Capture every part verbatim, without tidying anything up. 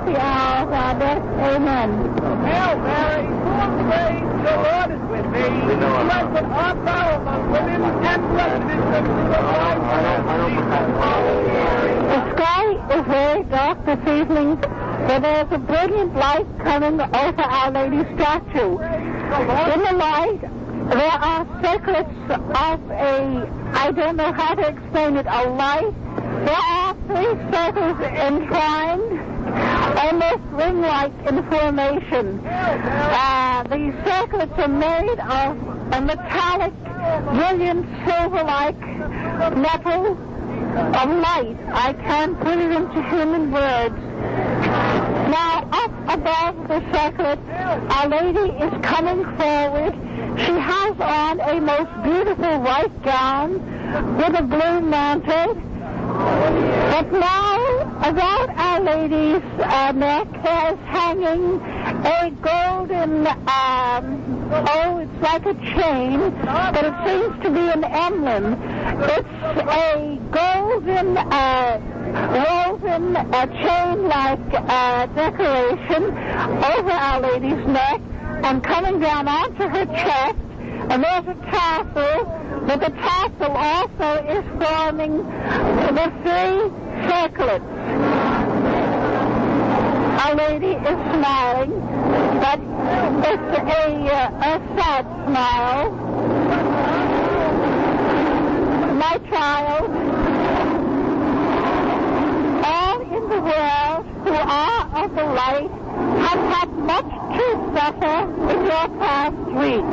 the hour of our death. Amen. Hail Mary, full of grace, the Lord is with thee. Blessed art thou among women, and blessed is the fruit of thy womb. The sky is very dark this evening, but there's a brilliant light coming over Our Lady's statue. In the light, there are circlets of a, I don't know how to explain it, a light. There are three circles entwined, almost ring-like in formation. Uh, the circlets are made of a metallic, brilliant, silver-like metal of light. I can't put it into human words. Now, up above the circlet, Our Lady is coming forward. She has on a most beautiful white gown with a blue mantle. But now, around Our Lady's uh, neck, there's hanging a golden, um, oh, it's like a chain, but it seems to be an emblem. It's a golden, uh, woven uh, chain-like uh, decoration over Our Lady's neck and coming down onto her chest. And there's a tassel, but the tassel also is forming the three circlets. Our Lady is smiling, but it's a, uh, a sad smile. My child, all in the world who are of the light have had much to suffer in your past week.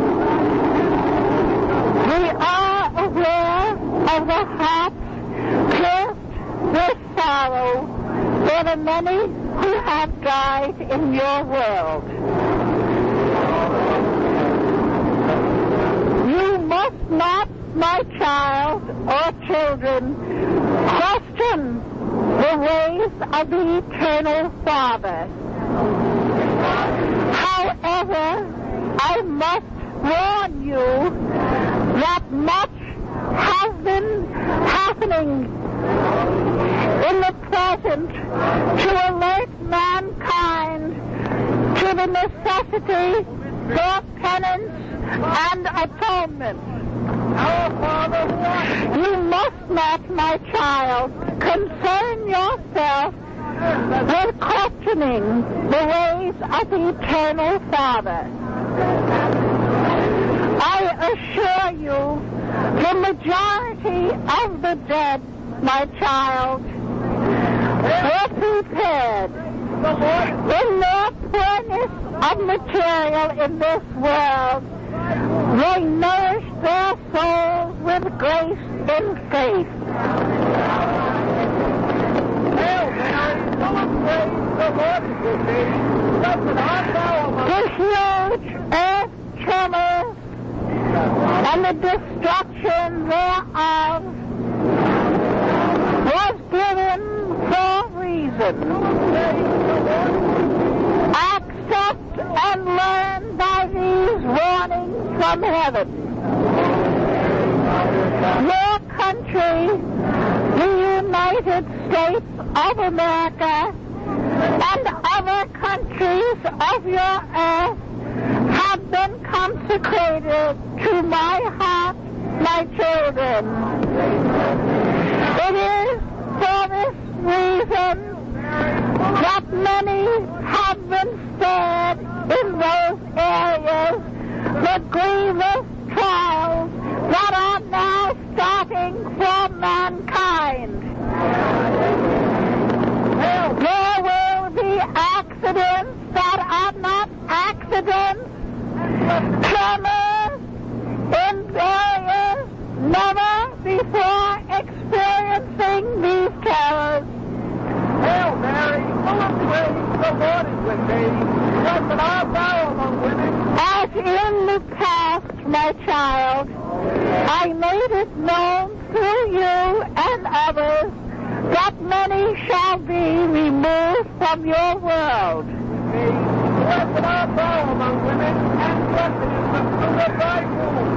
We are aware of the hearts pierced with sorrow for the many who have died in your world. You must not, my child or children, question the ways of the Eternal Father. However, I must warn you that much has been happening in the present to alert mankind to the necessity for penance and atonement. Our Father, you must not, my child, concern yourself with questioning the ways of the Eternal Father. I assure you, the majority of the dead, my child, were prepared in their poorness of material in this world. They nourished their souls with grace in faith. The huge earth tremors and the destruction thereof was given for reason. Accept and learn by these warnings from heaven. Your country, the United States of America, and other countries of your earth have been consecrated to my heart, my children. It is for this reason that many have been spared in those areas the grievous trials that are now starting for mankind. There will be accidents that are not accidents, tremors in areas never before experiencing these terrors. Hail Mary, full of grace, the Lord is with thee. Blessed art thou among women. As in the past, my child, I made it known through you and others that many shall be removed from your world. Blessed art thou among women, and blessed is the fruit of thy womb,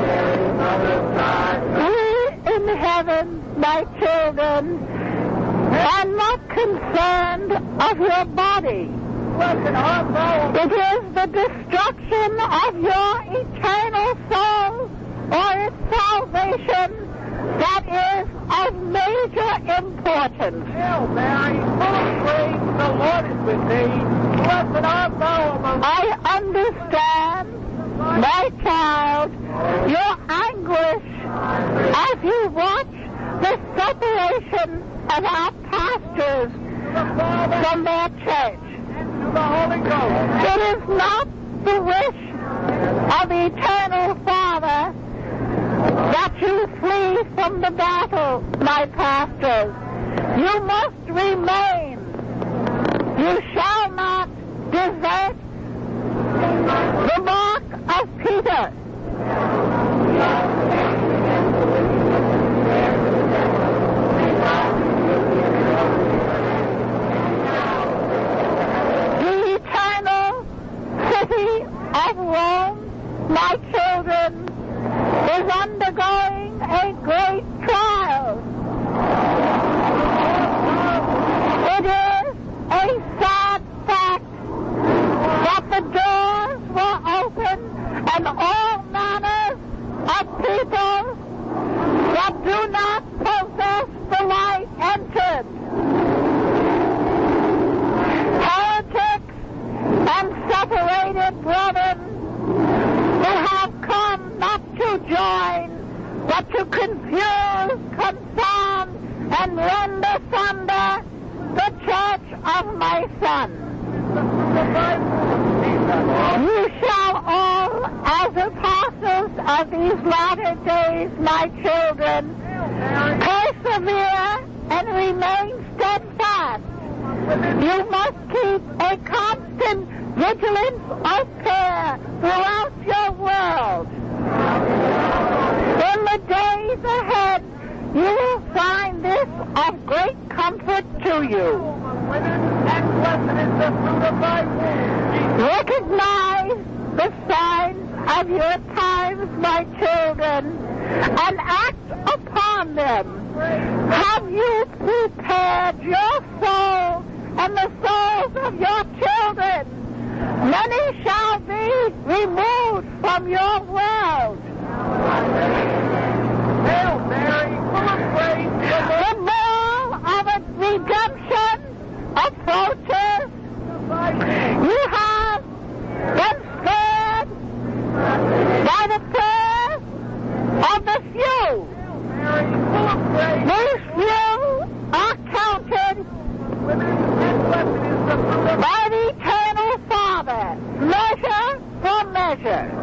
Jesus. We in heaven, my children, and not concerned of your body. It is the destruction of your eternal soul or its salvation that is of major importance. Hail Mary, full of grace, the Lord is with thee. Blessed art thou among I understand, my child, your anguish as you watch the separation of our pastors from their church. the Holy Ghost. It is not the wish of the eternal Father that you flee from the battle, my pastors. You must remain. You shall not desert the mark of Peter. The eternal city of Rome, my children, is undergoing a great trial. It is a sad fact that the doors were open and all manners of people that do not possess the light entered. Heretics and separated brethren who have come not to join, but to confuse, confound, and rend asunder the church of my Son. You shall all, as apostles of these latter days, my children, persevere and remain steadfast. You must keep a constant vigilance of prayer throughout your world. In the days ahead, you will find this of great comfort to you. Recognize the signs of your times, my children, and act upon them. Have you prepared your soul and the souls of your children? Many shall be removed from your world. Hail Mary, full of grace, The morn of a redemption approaches. You have been spared by the prayers of the few. Mary, full of grace, These few are counted and blessed is the fruit of by the eternal Father, measure for measure.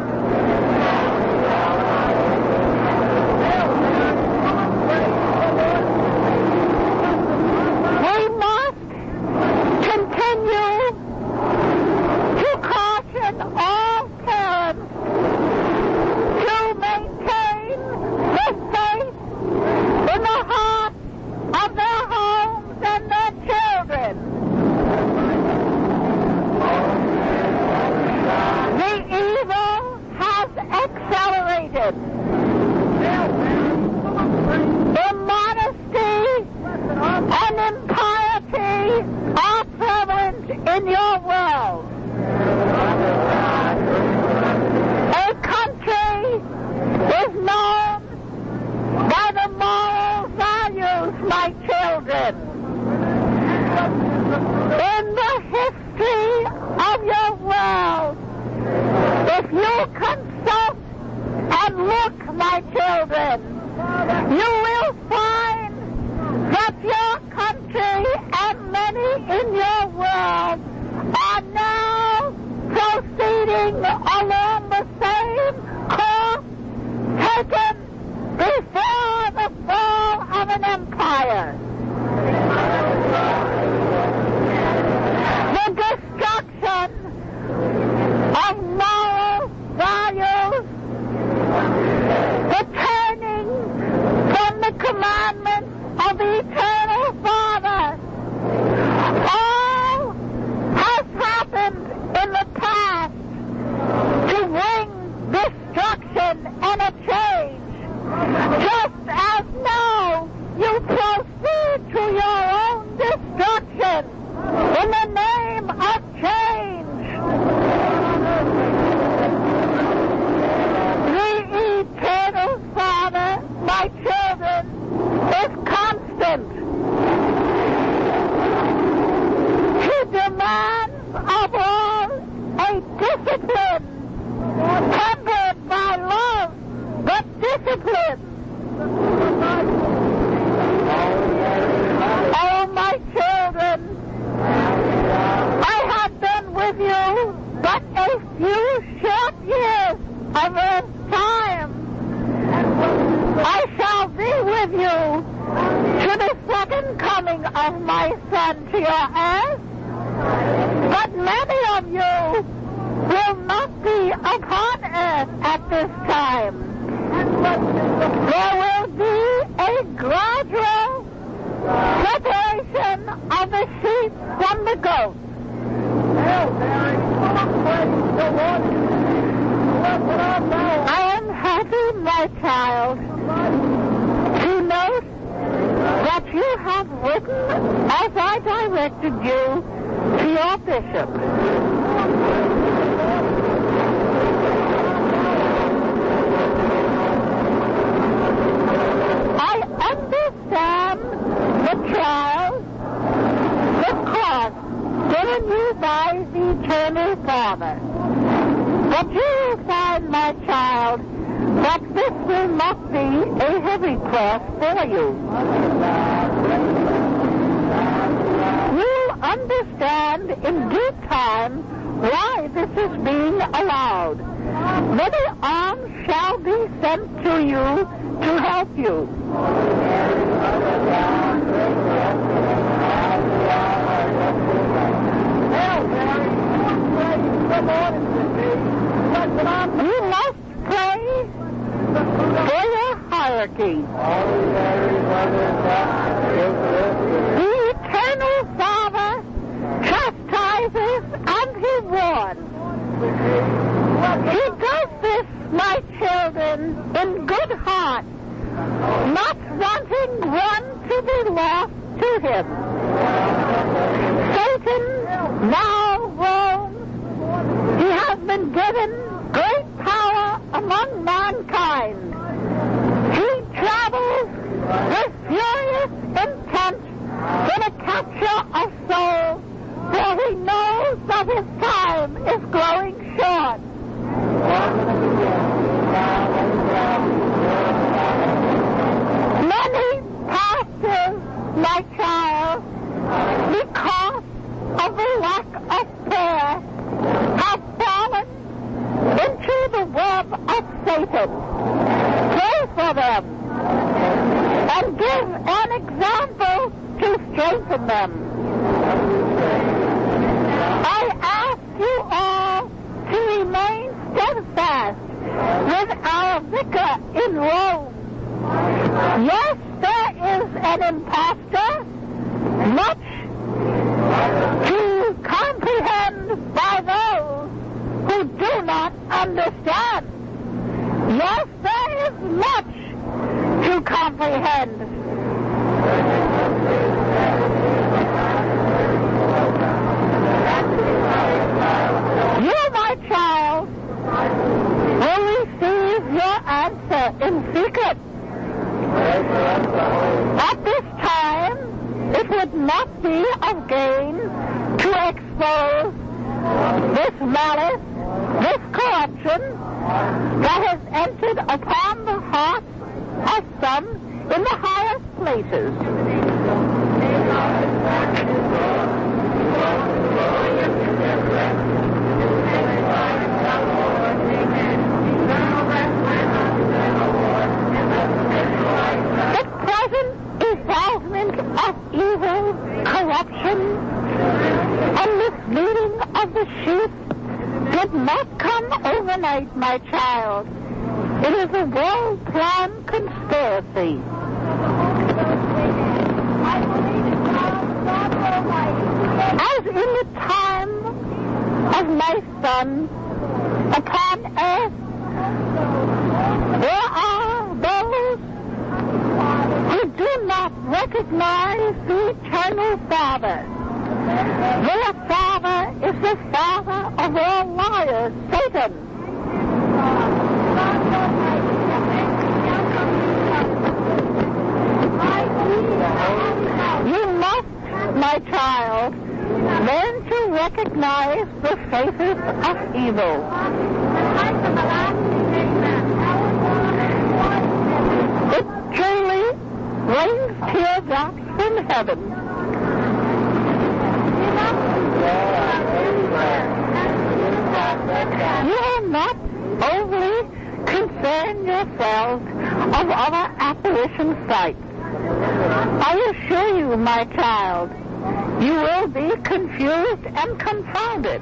We must continue to caution all parents to maintain the faith in the heart of their homes and their children. The evil has accelerated. Immodesty and impiety are prevalent in your world. A country is known by the moral values, my children. In the history of your world, if you consult and look, my children, you will find that your country and many in your world are now proceeding along the same course taken before the fall of an empire. The destruction of moral values, the turning from the commandments of the eternal Father, all has happened in the past to bring destruction and a change, just as now you proceed to your own judgment. He demands of all a discipline tempered by love, but discipline. Oh, my children, I have been with you but a few short years of earth's time. I shall be with you to the second coming of my Son to your earth. But many of you will not be upon earth at this time. There will be a gradual separation of the sheep from the goats. I am happy, my child, to note that you have written as I directed you to your bishop. I understand the trials, the cross given you by the Eternal Father. But you will find, my child, that this will not be a heavy cross for you. You'll understand in due time why this is being allowed. Many arms shall be sent to you to help you. You must pray for your hierarchy. The Eternal Father chastises and he warns. He does this, my children, in good heart, not wanting one to be lost to him. Satan now roams. He has been given great power among mankind. He travels with furious intent for the capture of souls, for he knows that his time is growing short. Many pastors, my child, because of the lack of prayer, have fallen into the web of Satan. Pray for them and give an example to strengthen them. I ask you all to remain steadfast with our vicar in Rome. Yes, there is an impostor, much to comprehend by those who do not understand. Yes, there is much to comprehend. You, my child, will receive your answer in secret. At this time, it would not be of gain to expose this malice, this corruption that has entered upon the hearts of some in the highest places. The present involvement of evil, corruption, and misleading of the sheep did not come overnight, my child. It is a well-planned conspiracy. As in the time of my Son upon earth, there are those who do not recognize the Eternal Father. Their father is the father of all liars, Satan. I my child, learn to recognize the faces of evil. It truly rains teardrops from heaven. You are not overly concerned yourselves of other apparition sites. I assure you, my child, you will be confused and confounded.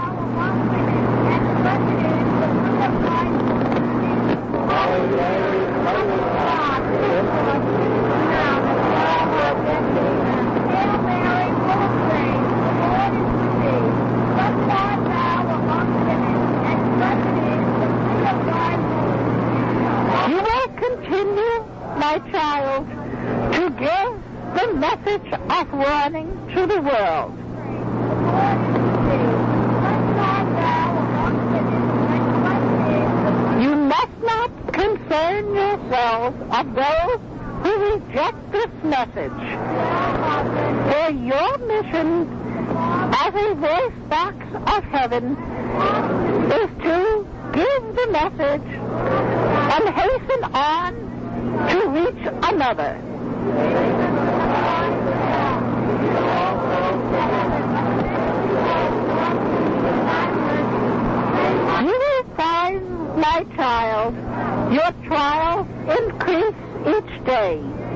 You will continue, my child, to give the message of warning to the world. You must not concern yourselves of those who reject this message. For your mission as a voice box of heaven is to give the message and hasten on to reach another. You will find, my child, your trials increase each day.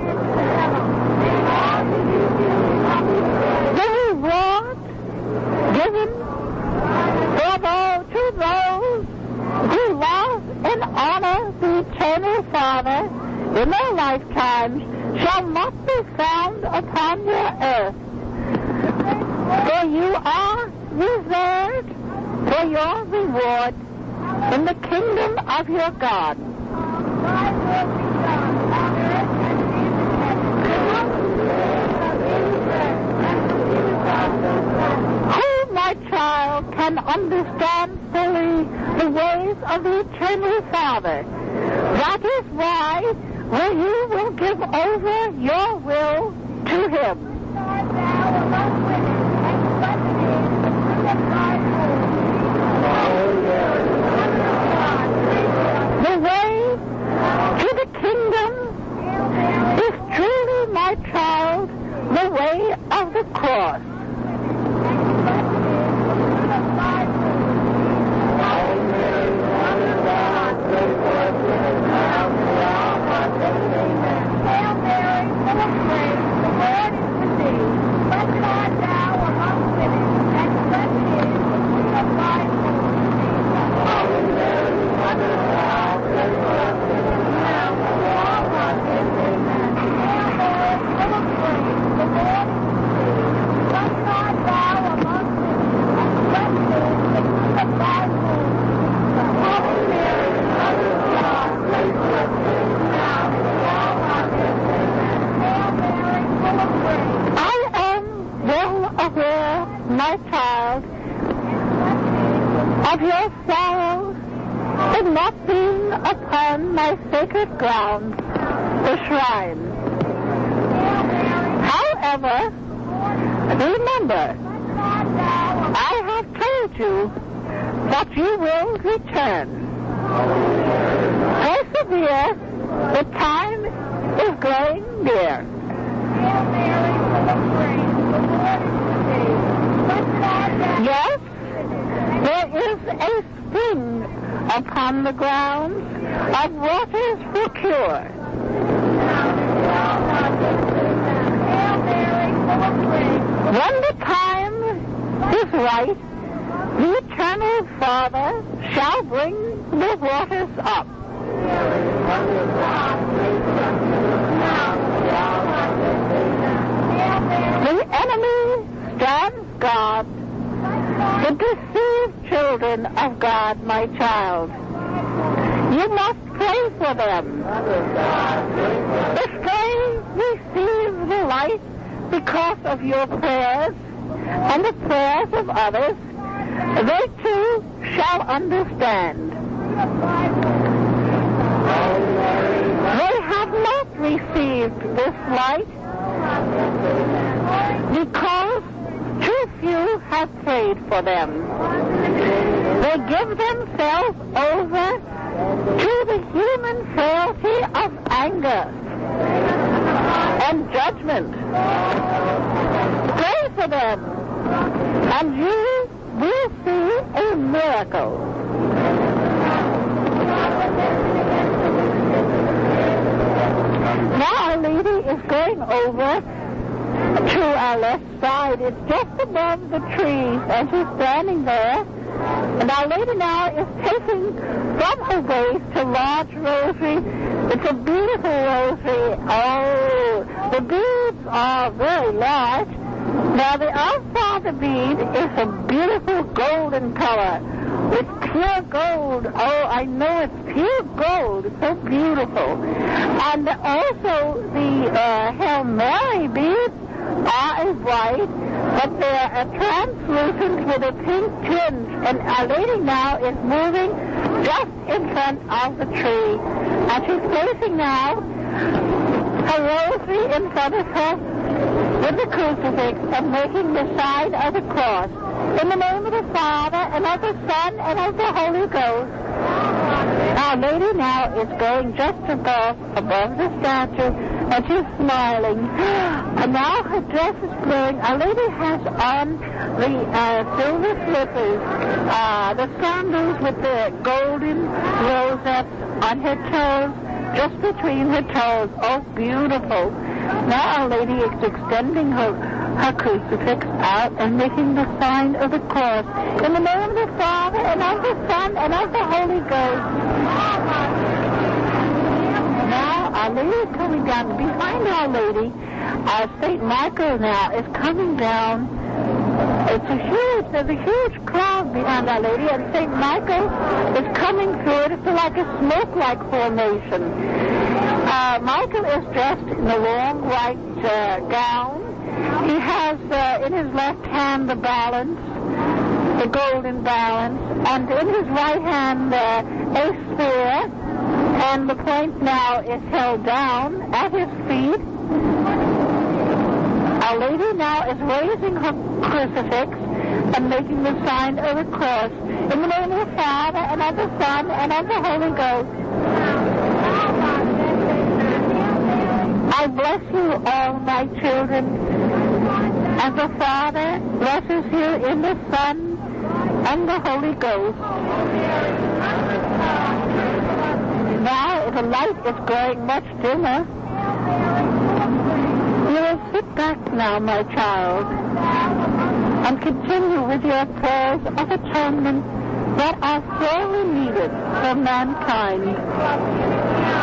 The reward given for those, to those who love and honor the Eternal Father in their lifetimes shall not be found upon your earth. For you are reserved for your reward in the kingdom of your God. Who, my child, can understand fully the ways of the Eternal Father? That is why well, you will give over your will to him. The way to the kingdom is truly, my child, the way of the cross. My child, of your sorrow in not being upon my sacred ground, the shrine. However, remember, I have told you that you will return. Persevere, the time is growing near. Yes, there is a spring upon the grounds of waters for cure. When the time is right, the Eternal Father shall bring the waters up. The enemy stands guard. The deceived children of God, my child. You must pray for them. If they receive the light because of your prayers and the prayers of others, they too shall understand. They have not received this light because too few have prayed for them. They give themselves over to the human frailty of anger and judgment. Pray for them, and you will see a miracle. Now Our Lady is going over to our left side. It's just above the trees, and she's standing there. And Our Lady now is taking from her waist a large rosary. It's a beautiful rosary. Oh, the beads are very large. Now, the Our Father bead is a beautiful golden color. It's pure gold. Oh, I know it's pure gold. It's so beautiful. And also the uh, Hail Mary beads are as white, but they're uh, translucent with a pink tinge. And Our Lady now is moving just in front of the tree. And she's placing now her rosary in front of her with the crucifix and making the sign of the cross. In the name of the Father, and of the Son, and of the Holy Ghost. Our Lady now is going just above, above the statue, and she's smiling. And now her dress is flowing. Our Lady has on the uh, silver slippers, uh, the sandals with the golden rosettes on her toes, just between her toes. Oh, beautiful. Now Our Lady is extending her, her crucifix out and making the sign of the cross. In the name of the Father, and of the Son, and of the Holy Ghost. Now Our Lady is coming down. Behind Our Lady, uh, Saint Michael now is coming down. It's a huge, there's a huge crowd behind Our Lady, and Saint Michael is coming through it. It's like a smoke-like formation. Uh, Michael is dressed in a long white uh, gown. He has uh, in his left hand the balance, the golden balance, and in his right hand uh, a spear, and the point now is held down at his feet. Our Lady now is raising her crucifix and making the sign of the cross. In the name of the Father, and of the Son, and of the Holy Ghost. I bless you all, my children, as the Father blesses you in the Son and the Holy Ghost. Now the light is growing much dimmer. You will sit back now, my child, and continue with your prayers of atonement that are sorely needed for mankind.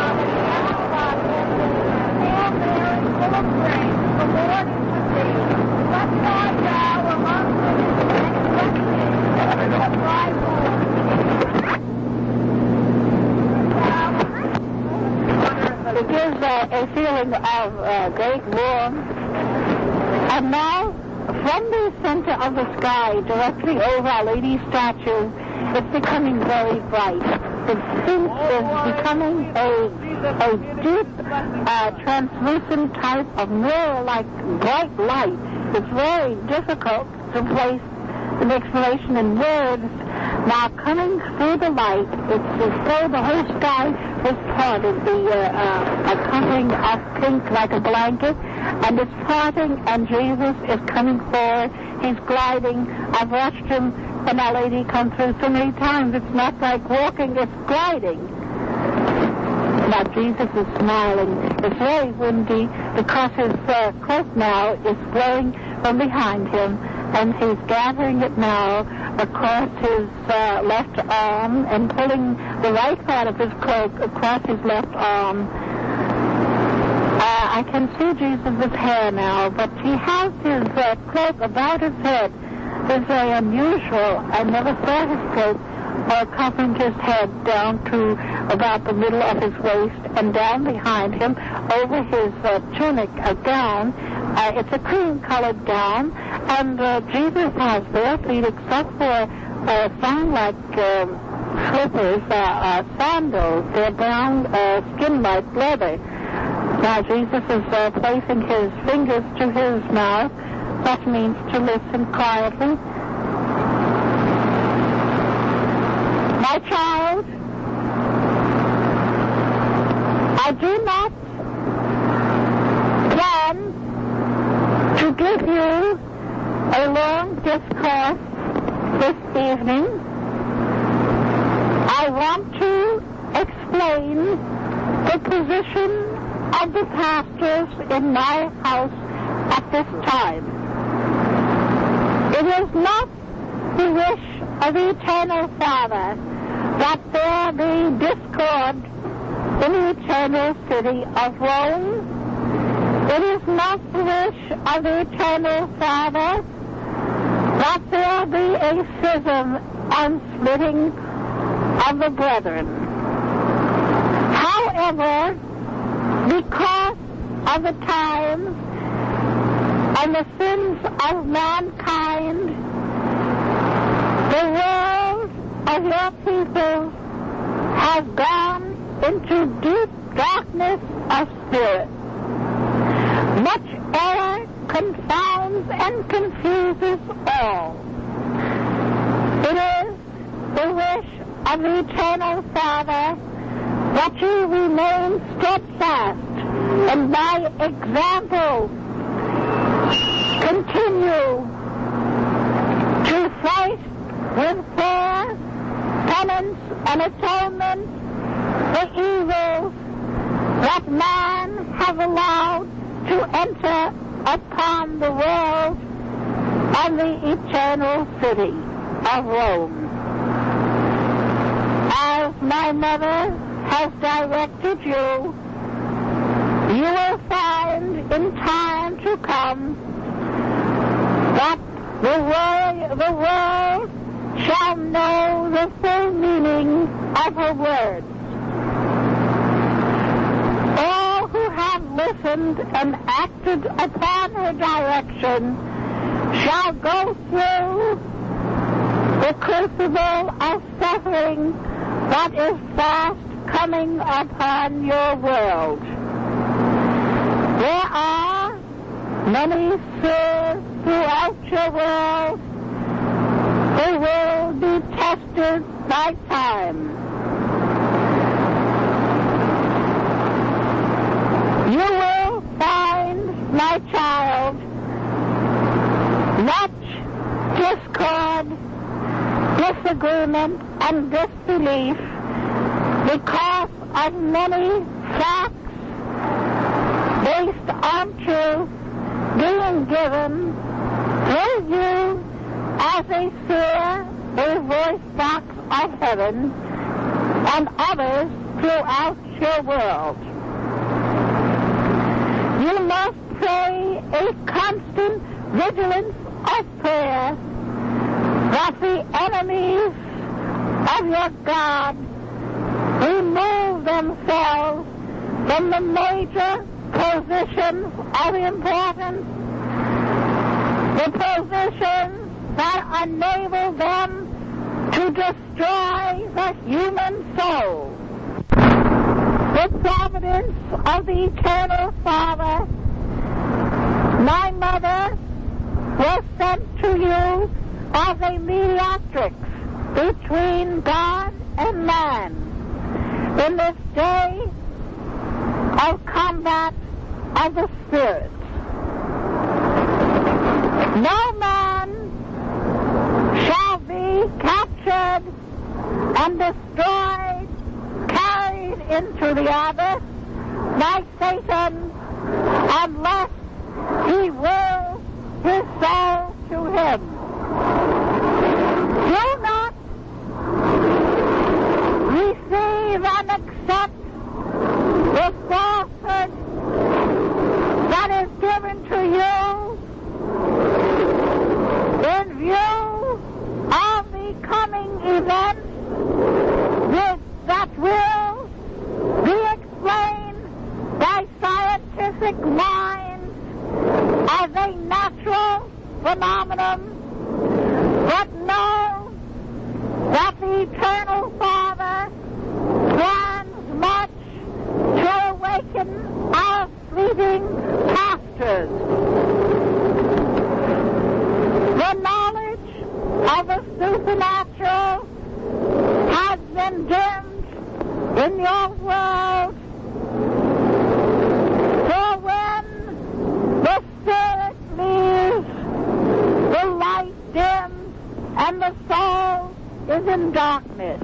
It gives uh, a feeling of uh, great warmth. And now, from the center of the sky, directly over Our Lady's statue, it's becoming very bright. The pink is becoming a, a deep, uh, translucent type of mirror-like bright light. It's very difficult to place an explanation in words. Now, coming through the light, it's as though the whole sky is parted, the uh, uh, covering of pink like a blanket, and it's parting, and Jesus is coming forward. He's gliding. I've watched him and Our Lady come through so many times. It's not like walking, it's gliding. Now, Jesus is smiling. It's very windy because his uh, cloak now is flowing from behind him, and he's gathering it now across his uh, left arm and pulling the right part of his cloak across his left arm. Uh, I can see Jesus' hair now, but he has his uh, cloak about his head. It's very unusual. I never saw his cloak uh, covering his head down to about the middle of his waist and down behind him over his uh, tunic, a gown. Uh, it's a cream-colored gown, and uh, Jesus has bare feet except for uh, thong-like um, slippers, uh, uh, sandals. They're brown, uh, skin-like leather. Now Jesus is uh, placing his fingers to his mouth. That means to listen quietly. My child, I do not plan to give you a long discourse this evening. I want to explain the position of the pastors in my house at this time. It is not the wish of the Eternal Father that there be discord in the eternal city of Rome. It is not the wish of the Eternal Father that there be a schism and splitting of the brethren. However, because of the times and the sins of mankind, the world of your people has gone into deep darkness of spirit. Much error confounds and confuses all. It is the wish of the Eternal Father that you remain steadfast and by example continue to fight with prayer, penance, and atonement the evils that man has allowed to enter upon the world and the eternal city of Rome. As my mother has directed you, you will find in time to come that the world, the world shall know the full meaning of her words. All who have listened and acted upon her direction shall go through the crucible of suffering that is fast coming upon your world. There are many souls throughout your world who will be tested by time. You will find, my child, much discord, disagreement, and disbelief because of many facts based on truth being given through you as a seer, a voice box of heaven, and others throughout your world. You must pray a constant vigilance of prayer that the enemies of your God remove themselves from the major positions of importance, the positions that enable them to destroy the human soul. The providence of the Eternal Father, my mother was sent to you as a mediatrix between God and man in this day of combat of the spirits. No man shall be captured and destroyed, carried into the abyss by Satan, unless he wills his soul to him. Do not receive and accept the falsehood that is given to you in view of the coming events with, that will be explained by scientific minds as a natural phenomenon, but know that the Eternal Father plans much to awaken our fleeting pastures. The knowledge of the supernatural has been dimmed in your world. For when the Spirit leaves, the light dims, and the soul is in darkness.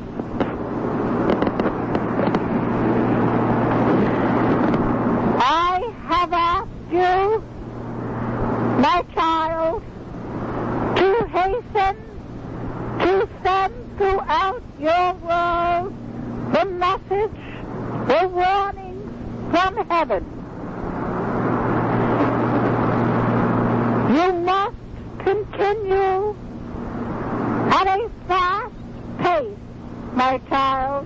I have asked you, my child, to hasten to send throughout your world the message, the warning from heaven. You must continue at a fast pace, my child,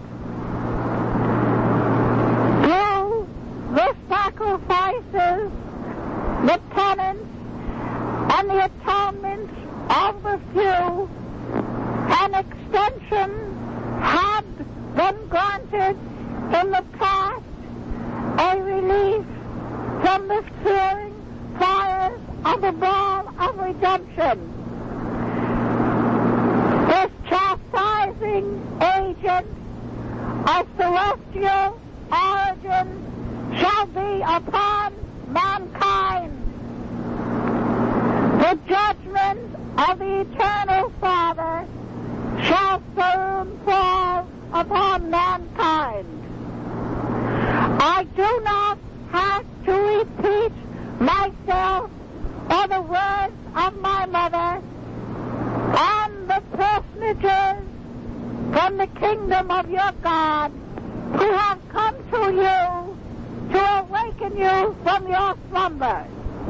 through the sacrifices, the penance, and the atonement of the few. An extension had been granted in the past, a relief from the searing fires of the ball of redemption. This chastising agent of celestial origin shall be upon mankind. The judgment of the eternal Father shall soon fall upon mankind. I do not have to repeat myself or the words of my mother and the personages from the kingdom of your God who have come to you to awaken you from your slumber.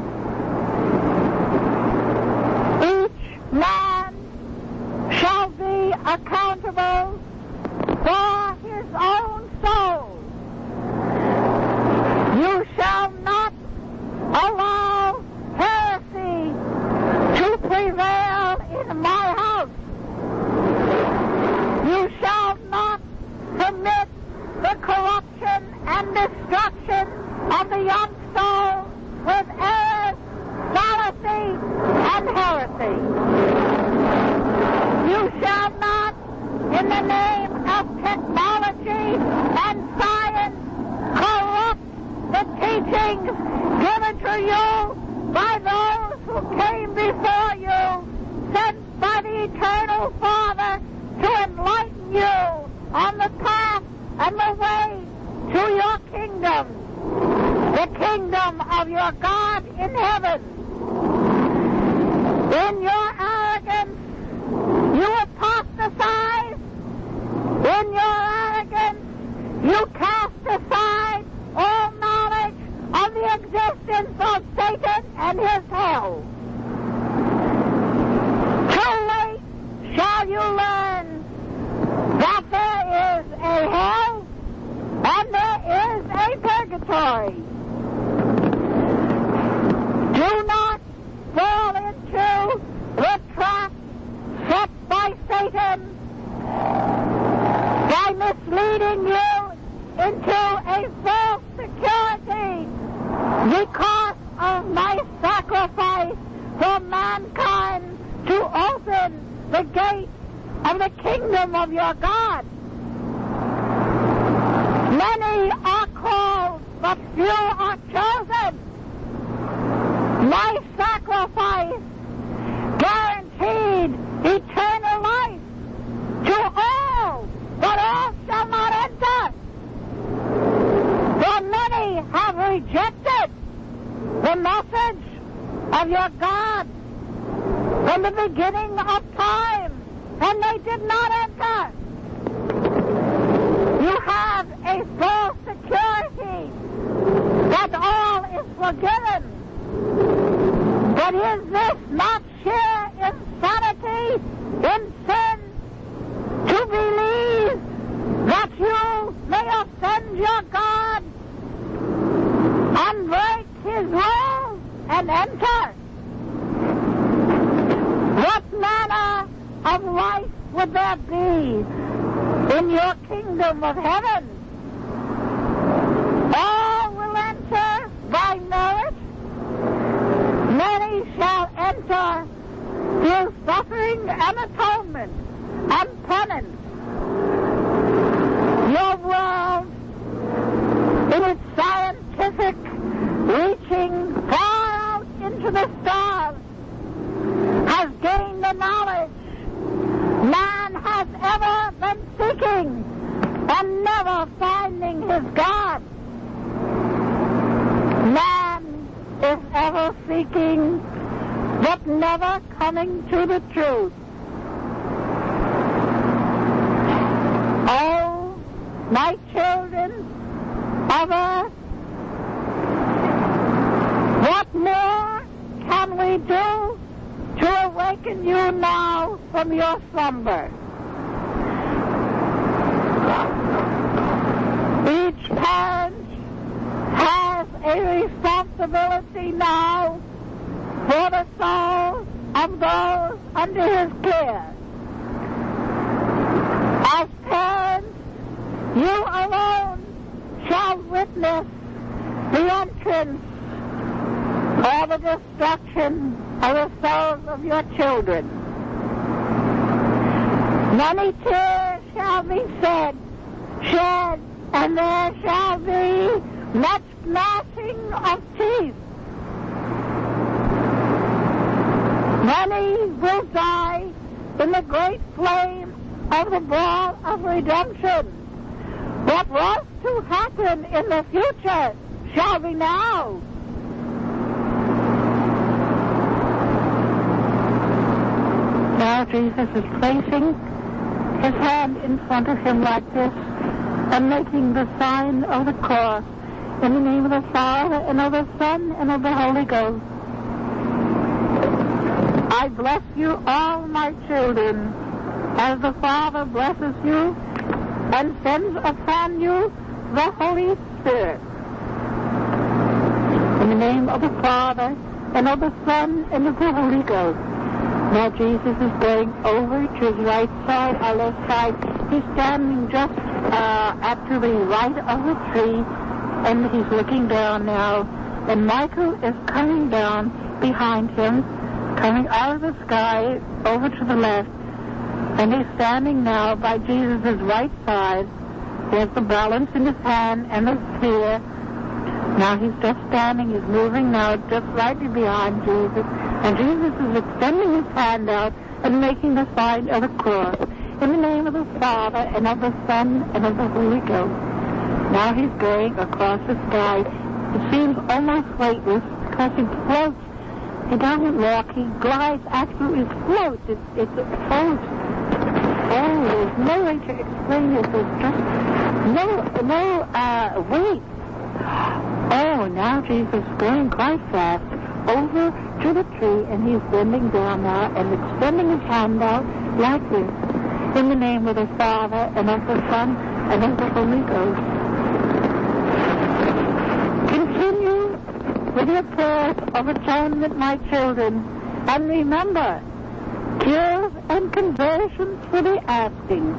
Each man shall be accountable for his own soul. You shall not allow heresy to prevail in my house. You shall not permit the corruption and destruction of the young soul with errors, fallacy, and heresy. You shall not, in the name of technology and science, corrupt the teachings given to you by those who came before you, sent by the eternal Father to enlighten you on the path and the way to your kingdom, the kingdom of your God in heaven. In your arrogance, you apostatize. In your arrogance, you cast aside all knowledge of the existence of Satan and his hell. Too late shall you learn that there is a hell and there is a purgatory. Do not fall into the trap set by Satan by misleading you into a false security because of my sacrifice for mankind to open the gates of the kingdom of your God. Many are called, but few are chosen. My sacrifice guaranteed eternal life to all, but all shall not enter. For many have rejected the message of your God from the beginning of time, and they did not enter. You have a false security that all is forgiven. But is this not sheer insanity in sin to believe that you may offend your God and break his rules and enter? What manner of life would there be in your kingdom of heaven? All will enter by enter through suffering and atonement and penance. Your world, in its scientific reaching far out into the stars, has gained the knowledge man has ever been seeking and never finding his God. Man is ever seeking but never coming to the truth. Oh, my children of earth, what more can we do to awaken you now from your slumber? Each parent has a responsibility now for the souls of those under his care. As parents, you alone shall witness the entrance or the destruction of the souls of your children. Many tears shall be shed, shed, and there shall be much gnashing of teeth. Many will die in the great flame of the ball of redemption. What was to happen in the future shall be now. Now Jesus is placing his hand in front of him like this and making the sign of the cross in the name of the Father and of the Son and of the Holy Ghost. I bless you all, my children, as the Father blesses you and sends upon you the Holy Spirit. In the name of the Father and of the Son and of the Holy Ghost. Now Jesus is going over to his right side, our left side. He's standing just uh, at to the right of the tree, and he's looking down now. And Michael is coming down behind him, coming out of the sky over to the left. And he's standing now by Jesus' right side. He has the balance in his hand and the spear. Now he's just standing, he's moving now just right behind Jesus. And Jesus is extending his hand out and making the sign of the cross. In the name of the Father and of the Son and of the Holy Ghost. Now he's going across the sky. It seems almost weightless because he floats. He doesn't walk, he glides, absolutely floats. It, it floats. Oh, there's no way to explain this. There's just no, no uh, weight. Oh, now Jesus is going quite fast over to the tree, and he's bending down now and extending his hand out like this. In the name of the Father and of the Son and of the Holy Ghost. Continue with your prayers of atonement, my children, and remember, cures and conversions for the asking.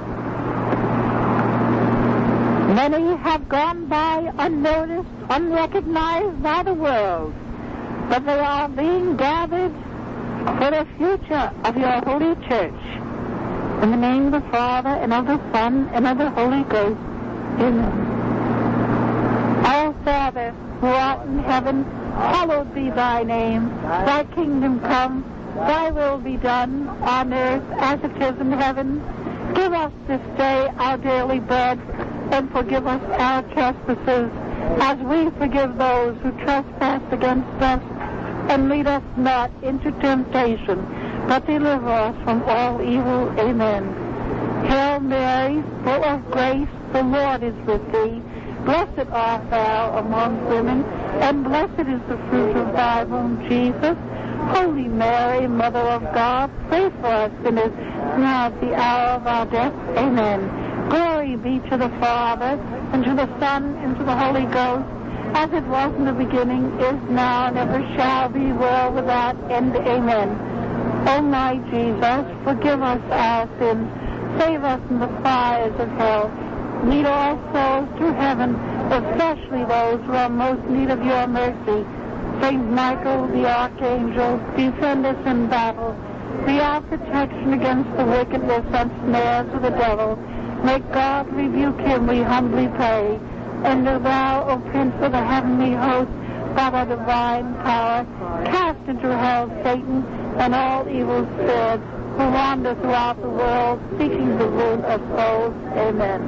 Many have gone by unnoticed, unrecognized by the world, but they are being gathered for the future of your holy church. In the name of the Father and of the Son and of the Holy Ghost. Amen. Our Father, who art in heaven, hallowed be thy name. Thy kingdom come, thy will be done on earth as it is in heaven. Give us this day our daily bread, and forgive us our trespasses, as we forgive those who trespass against us. And lead us not into temptation, but deliver us from all evil. Amen. Hail Mary, full of grace, the Lord is with thee. Blessed art thou among women, and blessed is the fruit of thy womb, Jesus. Holy Mary, Mother of God, pray for us sinners, now at the hour of our death. Amen. Glory be to the Father, and to the Son, and to the Holy Ghost, as it was in the beginning, is now, and ever shall be, world without end. Amen. O my Jesus, forgive us our sins, save us from the fires of hell, lead all souls to heaven, especially those who are most in need of your mercy. Saint Michael, the Archangel, defend us in battle. Be our protection against the wickedness and snares of the devil. May God rebuke him, we humbly pray. And thou, O Prince of the heavenly host, by thy divine power, cast into hell Satan and all evil spirits who wander throughout the world, seeking the ruin of souls. Amen.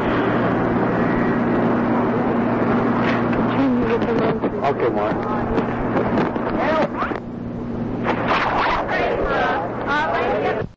Continue with the rosary. Okay, Mark.